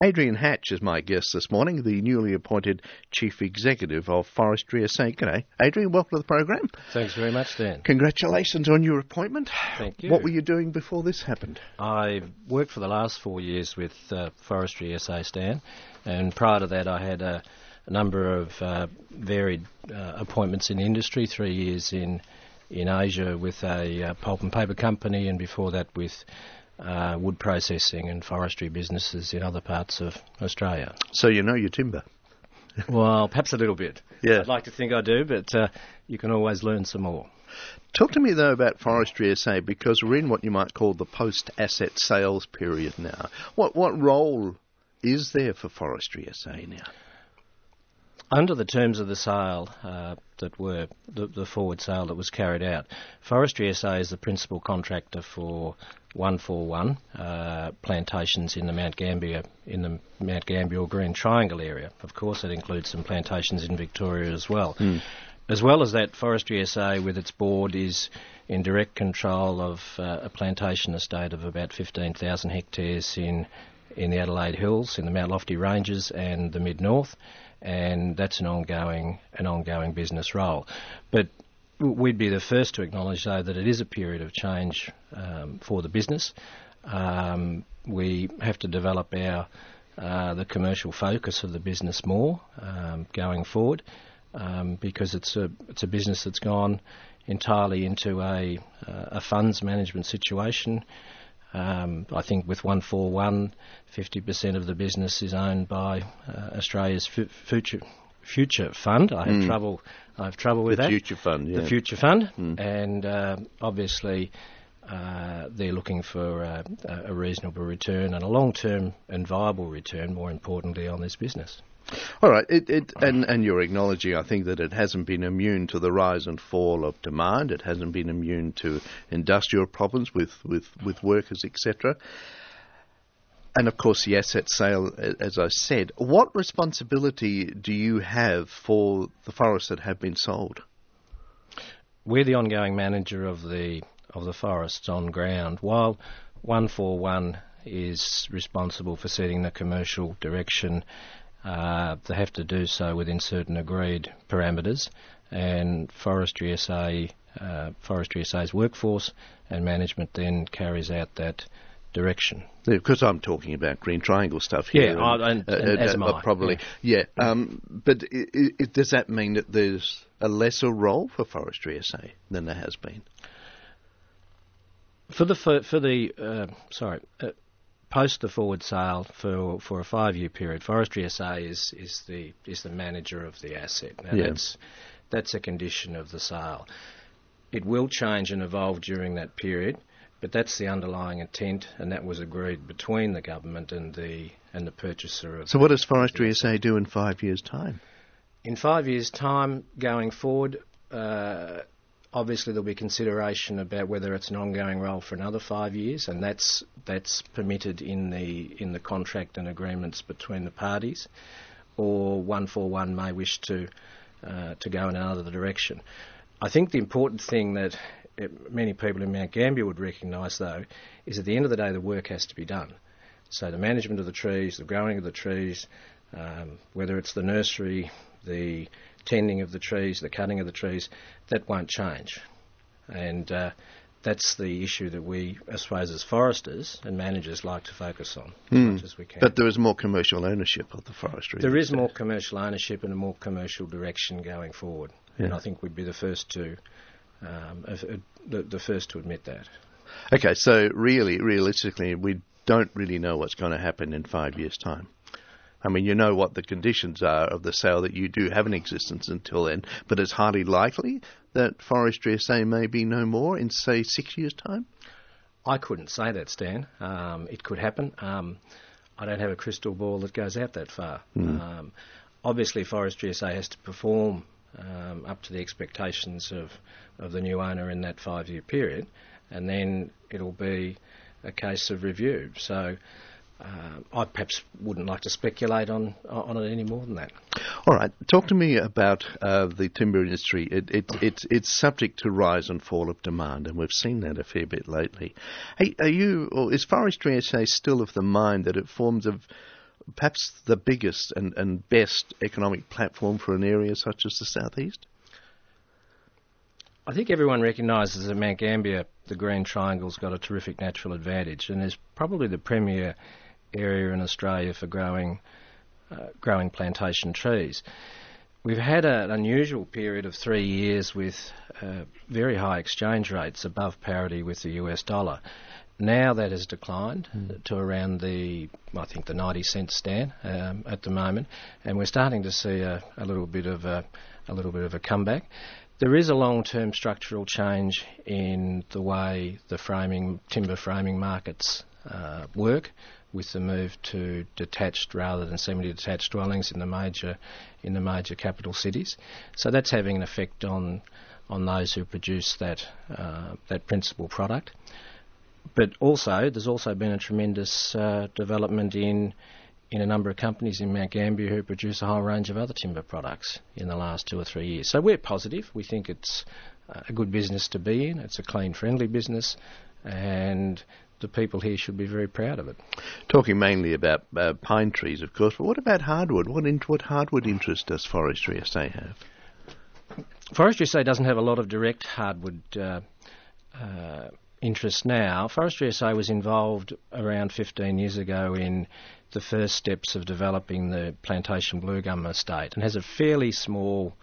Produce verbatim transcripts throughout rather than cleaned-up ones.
Adrian Hatch is my guest this morning, the newly appointed Chief Executive of Forestry S A. G'day. Adrian, welcome to the program. Thanks very much, Dan. Congratulations on your appointment. Thank you. What were you doing before this happened? I worked for the last four years with uh, Forestry S A, Stan, and prior to that I had a, a number of uh, varied uh, appointments in industry, three years in, in Asia with a uh, pulp and paper company, and before that with Uh, wood processing and forestry businesses in other parts of Australia. So you know your timber? Well, perhaps a little bit. Yeah. I'd like to think I do, but uh, you can always learn some more. Talk to me, though, about Forestry S A, because we're in what you might call the post-asset sales period now. What, what role is there for Forestry S A now? Under the terms of the sale uh, that were, the, the forward sale that was carried out, Forestry S A is the principal contractor for one forty-one uh, plantations in the Mount Gambier, in the Mount Gambier Green Triangle area. Of course, it includes some plantations in Victoria as well. Mm. As well as that, Forestry S A, with its board, is in direct control of uh, a plantation estate of about fifteen thousand hectares in in the Adelaide Hills, in the Mount Lofty Ranges and the Mid-North, and that's an ongoing an ongoing business role. But we'd be the first to acknowledge, though, that it is a period of change um, for the business. Um, we have to develop our uh, the commercial focus of the business more um, going forward, um, because it's a it's a business that's gone entirely into a uh, a funds management situation. Um, I think with one forty-one, fifty percent of the business is owned by uh, Australia's f- future future fund. I have mm. trouble. I have trouble with the that. The future fund, yeah. The future fund, mm. and uh, obviously uh, they're looking for uh, a reasonable return and a long-term and viable return. More importantly, on this business. All right, it, it, and, and you're acknowledging, I think, that it hasn't been immune to the rise and fall of demand. It hasn't been immune to industrial problems with, with, with workers, et cetera. And, of course, the asset sale, as I said. What responsibility do you have for the forests that have been sold? We're the ongoing manager of the of the forests on ground, while one forty-one is responsible for setting the commercial direction. Uh, they have to do so within certain agreed parameters, and Forestry S A, uh, Forestry S A's workforce and management then carries out that direction. Yeah, because I'm talking about Green Triangle stuff here. Yeah, and, and, and, and uh, as am uh, I. Probably, yeah. yeah. Um, but it, it, does that mean that there's a lesser role for Forestry S A than there has been? For the for, for the uh, sorry. Uh, Post the forward sale for for a five-year period, Forestry S A is is the is the manager of the asset. Now yeah. that's that's a condition of the sale. It will change and evolve during that period, but that's the underlying intent, and that was agreed between the government and the and the purchaser of. So, what does Forestry S A do in five years' time? In five years' time, going forward. Uh, Obviously, there'll be consideration about whether it's an ongoing role for another five years, and that's that's permitted in the in the contract and agreements between the parties. Or one forty-one may wish to uh, to go in another direction. I think the important thing that it, many people in Mount Gambier would recognise, though, is at the end of the day the work has to be done. So the management of the trees, the growing of the trees, um, whether it's the nursery, the tending of the trees, the cutting of the trees, that won't change. And uh, that's the issue that we, I suppose, as foresters and managers like to focus on as mm. much as we can. But there is more commercial ownership of the forestry. There is more commercial ownership and a more commercial direction going forward. Yeah. And I think we'd be the first to um, uh, uh, the, the first to admit that. Okay, so really, realistically, we don't really know what's going to happen in five years' time. I mean, you know what the conditions are of the sale that you do have in existence until then, but it's highly likely that Forestry S A may be no more in, say, six years' time? I couldn't say that, Stan. Um, it could happen. Um, I don't have a crystal ball that goes out that far. Mm. Um, obviously, Forestry S A has to perform um, up to the expectations of, of the new owner in that five-year period, and then it'll be a case of review. So Uh, I perhaps wouldn't like to speculate on on it any more than that. All right. Talk to me about uh, the timber industry. It, it, it's it's subject to rise and fall of demand, and we've seen that a fair bit lately. Hey, are you, or is Forestry S A still of the mind that it forms a, perhaps the biggest and, and best economic platform for an area such as the southeast? I think everyone recognises that Mount Gambier, the Green Triangle's got a terrific natural advantage, and is probably the premier area in Australia for growing uh, growing plantation trees. We've had a, an unusual period of three years with uh, very high exchange rates above parity with the U S dollar. Now that has declined mm. to around the, I think, the ninety cent stand um, at the moment, and we're starting to see a, a little bit of a, a little bit of a comeback. There is a long-term structural change in the way the framing, timber framing markets uh, work, with the move to detached rather than semi-detached dwellings in the major in the major capital cities. So that's having an effect on on those who produce that uh, that principal product. But also, there's also been a tremendous uh, development in in a number of companies in Mount Gambier who produce a whole range of other timber products in the last two or three years. So we're positive. We think it's uh, a good business to be in. It's a clean, friendly business, and the people here should be very proud of it. Talking mainly about uh, pine trees, of course, but what about hardwood? What, in, what hardwood interest does Forestry S A have? Forestry S A doesn't have a lot of direct hardwood uh, uh, interest now. Forestry S A was involved around fifteen years ago in the first steps of developing the plantation blue gum estate, and has a fairly small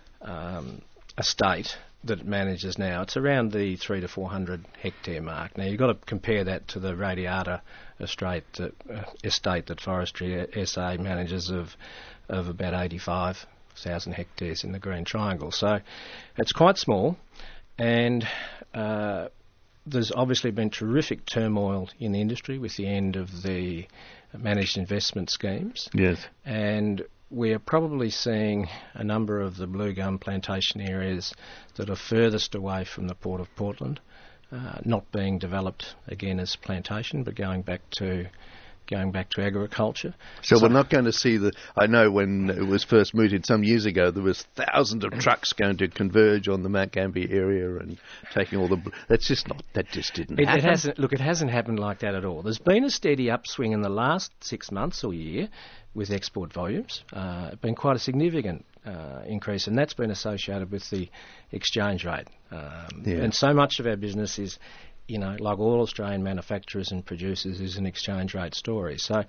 um, estate that it manages now. It's around the three to four hundred hectare mark. Now you've got to compare that to the Radiata estate that, uh, estate that Forestry S A manages of of about eighty-five thousand hectares in the Green Triangle. So it's quite small, and uh, there's obviously been terrific turmoil in the industry with the end of the managed investment schemes. Yes. And we're probably seeing a number of the blue gum plantation areas that are furthest away from the Port of Portland uh, not being developed again as plantation, but going back to going back to agriculture. So, so we're not going to see the... I know when it was first mooted some years ago, there was thousands of trucks going to converge on the Mount Gambier area and taking all the... That's just not... That just didn't it, happen. It hasn't, look, it hasn't happened like that at all. There's been a steady upswing in the last six months or year with export volumes. Uh, it's been quite a significant uh, increase, and that's been associated with the exchange rate. Um, yeah. And so much of our business is... you know, like all Australian manufacturers and producers, is an exchange rate story. So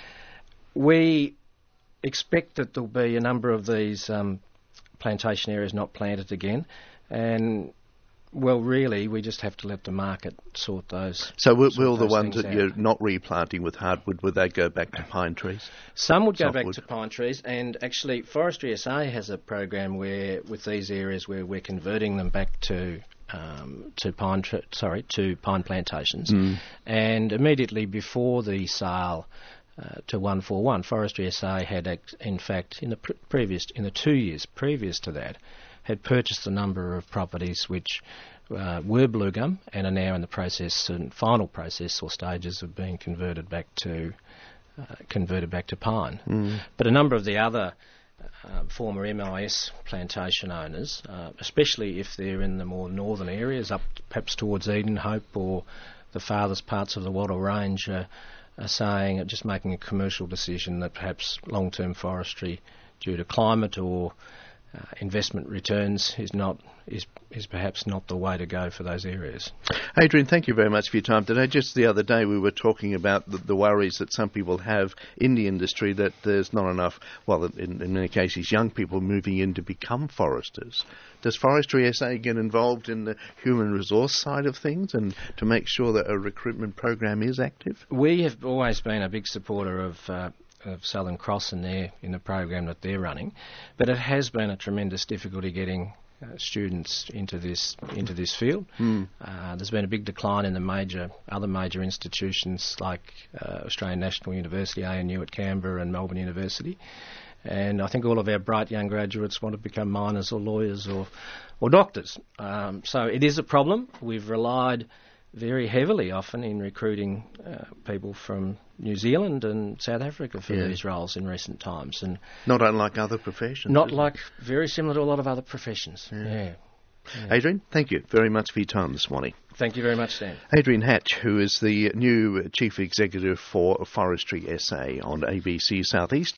we expect that there'll be a number of these um, plantation areas not planted again, and, well, really, we just have to let the market sort those. So will, sort will the those ones that out. You're not replanting with hardwood, will they go back to pine trees? Some would go Softwood. back to pine trees, and actually Forestry S A has a program where, with these areas, where we're converting them back to Um, to pine, tr- sorry, to pine plantations, mm. and immediately before the sale uh, to one forty-one, Forestry S A had, ex- in fact, in the pr- previous, in the two years previous to that, had purchased a number of properties which uh, were blue gum and are now in the process and final process or stages of being converted back to uh, converted back to pine. Mm. But a number of the other Uh, former M I S plantation owners, uh, especially if they're in the more northern areas, up perhaps towards Edenhope or the farthest parts of the Wattle Range, uh, are saying, uh, just making a commercial decision that perhaps long-term forestry, due to climate or uh, investment returns, is not is is perhaps not the way to go for those areas. Adrian, thank you very much for your time today. Just the other day we were talking about the, the worries that some people have in the industry that there's not enough, well, in, in many cases, young people moving in to become foresters. Does Forestry S A get involved in the human resource side of things and to make sure that a recruitment program is active? We have always been a big supporter of uh, of Southern Cross in their in the program that they're running, but it has been a tremendous difficulty getting uh, students into this into this field. Mm. Uh, there's been a big decline in the major other major institutions like uh, Australian National University, A N U at Canberra, and Melbourne University. And I think all of our bright young graduates want to become miners or lawyers or or doctors. Um, so it is a problem. We've relied very heavily often in recruiting uh, people from New Zealand and South Africa for yeah. these roles in recent times. And not unlike other professions. Not like, very similar to a lot of other professions. Yeah. yeah. yeah. Adrian, thank you very much for your time this morning. Thank you very much, Stan. Adrian Hatch, who is the new Chief Executive for Forestry S A on A B C Southeast.